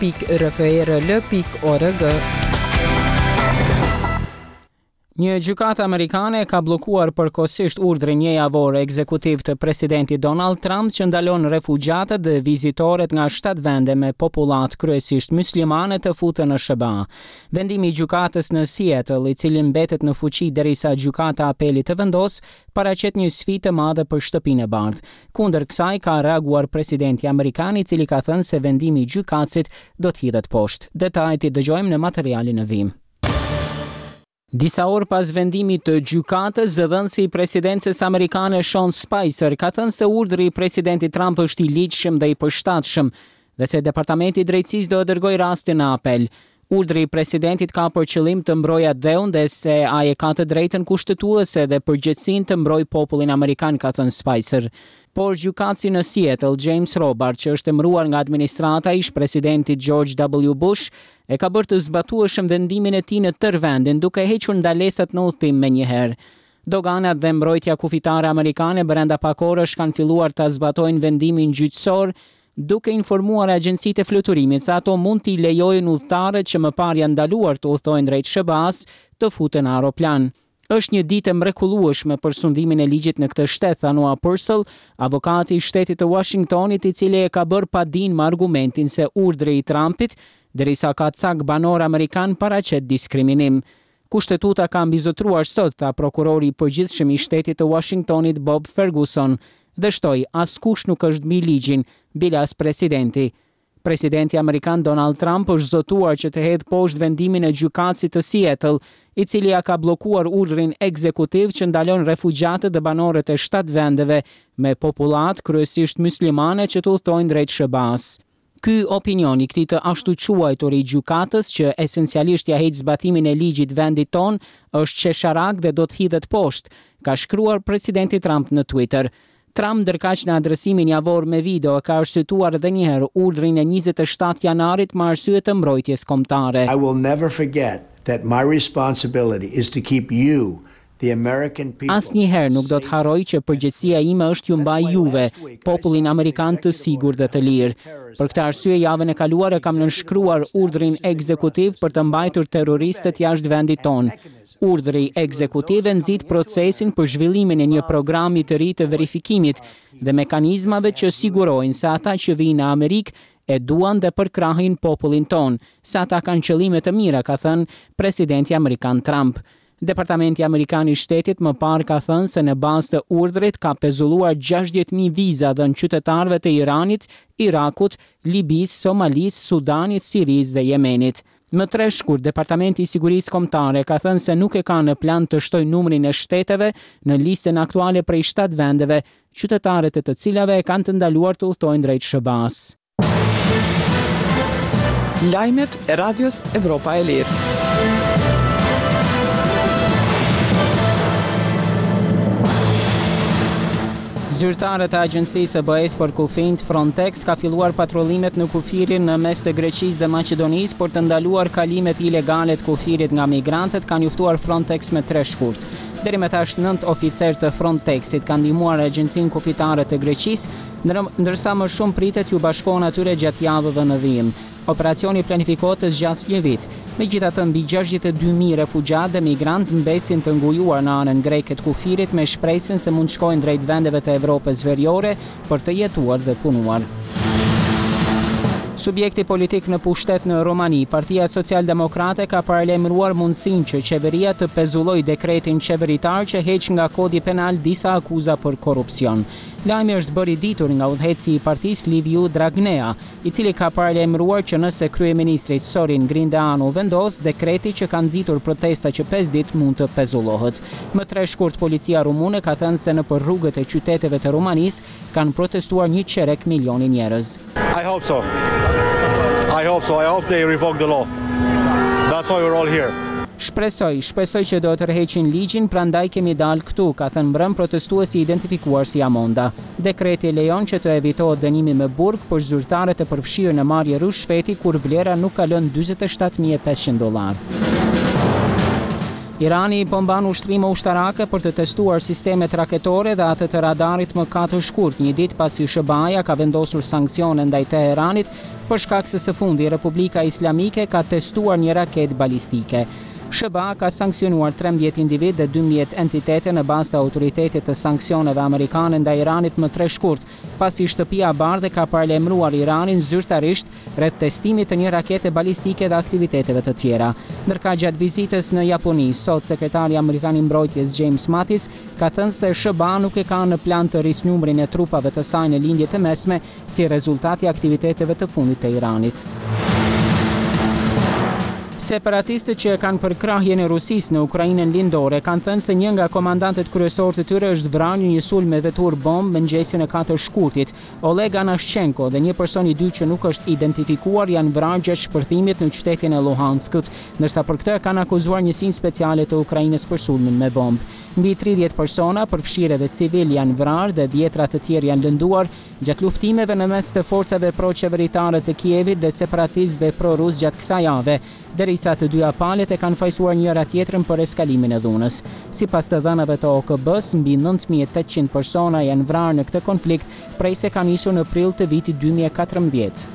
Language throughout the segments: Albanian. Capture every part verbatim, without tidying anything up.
pikë r f r l pikë org. Një gjykatë amerikane ka blokuar përkohësisht urdhrin një javor ekzekutiv të presidentit Donald Trump që ndalon refugjatët dhe vizitorët nga shtatë vende me popullat kryesisht muslimane të futen në S B A. Vendimi i gjykatës në Seattle, i cili mbetet në fuqi derisa gjykata apelit të vendosë, paraqet një sfidë të madhe për shtëpinë e bardhë. Kundër kësaj ka reaguar presidenti amerikan, i cili ka thënë se vendimi i gjykatësit do të hidhet poshtë. Detajet i dëgjojmë në materialin e vim. Disa orë pas vendimit të gjykatës, zëdhënësi i presidencës amerikane Sean Spicer ka thënë se urdhri i presidentit Trump është i ligjshëm dhe i përshtatshëm dhe se Departamenti i Drejtësisë do të dërgojë rastin në apel. Urdhri i presidentit ka për qëllim të mbrojë dheun dhe se ai ka të drejtën kushtetuese dhe përgjegjësinë të mbrojë popullin amerikan, ka thënë Spicer. Por gjykatësi në Seattle, James Robart, që është emëruar nga administrata e ish-presidentit George W. Bush, e ka bërë të zbatueshëm vendimin e tij në tërë vendin, duke hequr ndalesat në udhtim menjëherë. Doganat dhe mbrojtja kufitare amerikane brenda pak orësh kanë filluar ta zbatojnë vendimin gjyqësor, duke informuar agjencitë e fluturimit se ato mund t'i lejojnë udhëtarët që më parë janë ndaluar të udhtojnë drejt S B A-s të futen në aeroplan. Është një ditë e mrekullueshme për sundimin e ligjit në këtë shtet, tha Noah Purcell, avokati i shtetit të Washingtonit, i cili e ka bërë padin me argumentin se urdhri i Trumpit, derisa ka cak banor amerikan, paraqet diskriminim. Kushtetuta ka mbizotruar sot, tha prokurori i përgjithshëm i shtetit të Washingtonit Bob Ferguson, dhe shtoi askush nuk është mbi ligjin, bilas presidenti. Presidenti amerikan Donald Trump është zotuar që të hedhë poshtë vendimin e gjykatësit të Seattle, i cili ja ka bllokuar urdhrin ekzekutiv që ndalon refugjatët dhe banorët e shtatë vendeve me popullat kryesisht muslimane që të udhtojnë drejt S B A-s. Ky opinion i këtij të ashtu quajtur i gjykatës, që esencialisht ja heq zbatimin e ligjit vendit ton, është qesharak dhe do të hidhet poshtë, ka shkruar presidenti Trump në Twitter. Trump, ndërkaq në adresimin javor me video, ka arsyetuar edhe një herë urdhrin e njëzet e shtatë janarit me arsye të mbrojtjes kombëtare. I will never forget that my responsibility is to keep you, the American people. Asnjëherë nuk do të harroj që përgjegjësia ime është ju mbaj juve, popullin amerikan, të sigurt dhe të lirë. Për këtë arsye, javën e kaluar e kam nënshkruar urdhrin ekzekutiv për të mbajtur terroristët jashtë vendit tonë. Urdhri ekzekutiv nxit procesin për zhvillimin e një programi të ri të verifikimit dhe mekanizmave që sigurojnë se ata që vijnë në Amerikë e duan dhe përkrahin popullin ton, se ata kanë qëllime të mira, ka thënë presidenti amerikan Trump. Departamenti amerikan i shtetit më parë ka thënë se në bazë të urdhrit ka pezulluar gjashtëdhjetë mijë viza dhënë qytetarëve të Iranit, Irakut, Libisë, Somalisë, Sudanit, Sirisë dhe Yemenit. Më tre shkurt, Departamenti i Sigurisë Kombëtare ka thënë se nuk e ka në plan të shtojë numrin e shteteve në listën aktuale prej shtatë vendeve, qytetarët e të cilave e kanë të ndaluar të udhtojnë drejt S B A-s. Lajmet e Radios Evropa e Lirë. Zyrtarët e agjencisë së B E S për kufijt Frontex ka filluar patrollimet në kufirin në mes të Greqisë dhe Maqedonisë për të ndaluar kalimet ilegale të kufirit nga migrantët, ka njoftuar Frontex me tre shkurt. Deri më tash nëntë oficer të Frontexit kanë ndihmuar agjencinë kufitare të Greqisë, ndërsa më shumë pritet ju bashkohen atyre gjatë javëve në vijim. Operacioni planifikohet të zgjasë një vit. Megjithatë, mbi gjashtëdhjetë e dy mijë refugjatë dhe migrantë mbesin të ngujuar në anën greke të kufirit me shpresën se mund shkojnë drejt vendeve të Evropës Veriore për të jetuar dhe punuar. Subjekti politik në pushtet në Romani, Partia Socialdemokrate ka paralajmëruar mundësinë që qeveria të pezullojë dekretin qeveritar që heq nga kodi penal disa akuza për korrupsion. Lajmi është bërë i ditur nga udhëheqësi i partisë Liviu Dragnea, i cili ka paralajmëruar që nëse kryeministri Zorin Grindeanu vendos, dekreti që ka nxitur protesta që pesë ditë mund të pezullohet. Më tre shkurt, policia rumune ka thënë se nëpër rrugët e qyteteve të Romanisë kanë protestuar një qerek milioni njerëz. I hope so. I hope so. I hope they revoke the law. That's why we're all here. Shpresoj, shpresoj që do të rreheqin ligjin, prandaj kemi dalë këtu, ka thënë mbrëm protestuesi identifikuar si Amonda. Dekreti lejon që të evitohet dënimi me burg për zyrtarët e përfshirë në marrje rrush shpeti kur vlera nuk kalon dyzet e shtatë mijë e pesëqind dollar. Irani po mban ushtrime ushtarake për të testuar sistemet raketore dhe atë të radarit më katër shkurt, një ditë pasi S B A-ja ka vendosur sanksione ndaj Teheranit për shkak se së fundi Republika Islamike ka testuar një raketë balistike. S B A ka sanksionuar trembëdhjetë individ dhe dymbëdhjetë entitete në bazë të autoritetit të sanksioneve amerikane ndaj Iranit më tre shkurt, pasi Shtëpia e Bardhë ka paralajmëruar Iranin zyrtarisht rreth testimit të një rakete balistike dhe aktiviteteve të tjera. Ndërka gjatë vizitës në Japoni, sot sekretari amerikan i mbrojtjes James Mattis ka thënë se S B A nuk e ka në plan të rrisë numrin e trupave të saj në lindjet e mesme si rezultati i aktiviteteve të fundit të Iranit. Separatistët që kanë përkrahjen e Rusisë në Ukrainën lindore kanë thënë se një nga komandantët kryesorë të tyre është vrarë në një sulm me vetur bombë mëngjesin e katër shkurtit. Oleg Anashchenko dhe një person i dytë që nuk është identifikuar janë vrarë gjatë shpërthimit në qytetin e Luhanskut, ndërsa për këtë kanë akuzuar njësinë speciale të Ukrainës për sulmin me bombë. Mbi tridhjetë persona, përfshirë edhe civil, janë vrarë dhe dhjetra të tjerë janë lënduar gjatë luftimeve në mes të forcave pro-qeveritare të Kievit dhe separatistëve pro-rus gjatë kësaj jave, derisa të dyja palët e kanë fajsuar njëra tjetrën për eskalimin e dhunës. Sipas të dhënave të O K B-s, mbi nëntë mijë e tetëqind persona janë vrarë në këtë konflikt prej se ka nisur në prill të vitit dy mijë e katërmbëdhjetë.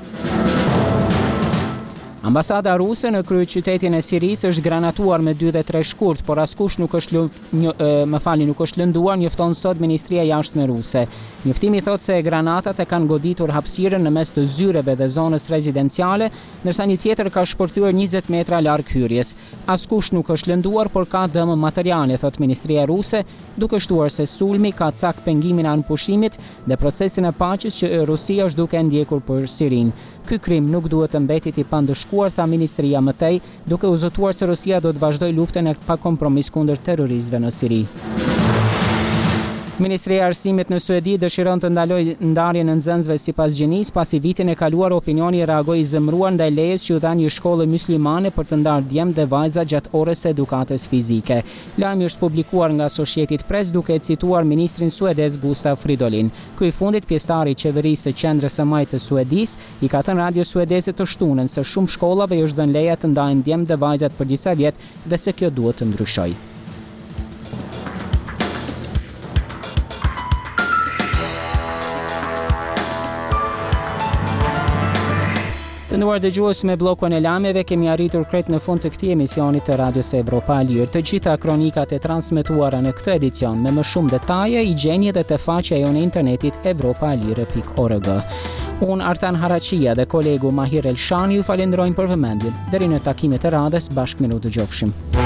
Ambasada ruse në kryeqytetin e Sirisë është granatuar me dy dhe tre shkurt, por askush nuk është luft, një, e, më falni, nuk është lënduar, njofton sot Ministria e Jashtme ruse. Njoftimi thotë se granatat e kanë goditur hapësirën në mes të zyreve dhe zonës rezidenciale, ndërsa një tjetër ka shpërthyer njëzet metra larg hyrjes. Askush nuk është lënduar, por ka dëm materiale, thot Ministria ruse, duke shtuar se sulmi ka cak pengimin anë pushimit dhe procesin e paqes që Rusia është duke ndjekur për Sirinë. Ky krim nuk duhet të mbetit i pandëshkuar, tha Ministria mëtej, duke u zotuar se Rusia do të vazhdojë luftën e pa kompromis kundër terroristëve në Siri. Ministria e Arsimit në Suedi dëshiron të ndalojë ndarjen e nxënësve sipas gjinisë, pasi vitin e kaluar opinioni reagoi i zemëruar ndaj lejes që u dha një shkolle myslimane për të ndarë djemt dhe vajza gjatë orës së edukates fizike. Lajmi është publikuar nga Associated Press duke cituar ministrin suedez Gustaf Fridolin. Ky i fundit, pjesëtari i qeverisë së qendrës së majtë të Suedisë, i ka thënë radio suedeze të shtunën se shumë shkollave i është dhënë leja të ndajnë djemt dhe vajzat për disa vjet dhe se kjo duhet të ndryshojë. Të nderuar dëgjues, me bllokun e lajmeve kemi arritur krejt në fund të këtij emisioni të Radios Evropa e Lirë. Të gjitha kronikat e transmetuara në këtë edicion me më shumë detaje i gjeni edhe te faqja jonë e internetit evropa e lire pikë org. Unë Artan Haraqia dhe kolegu Mahir Elshani ju falenderojmë për vëmendjen. Deri në takimet e radhës, bashkë me ju dëgjofshim.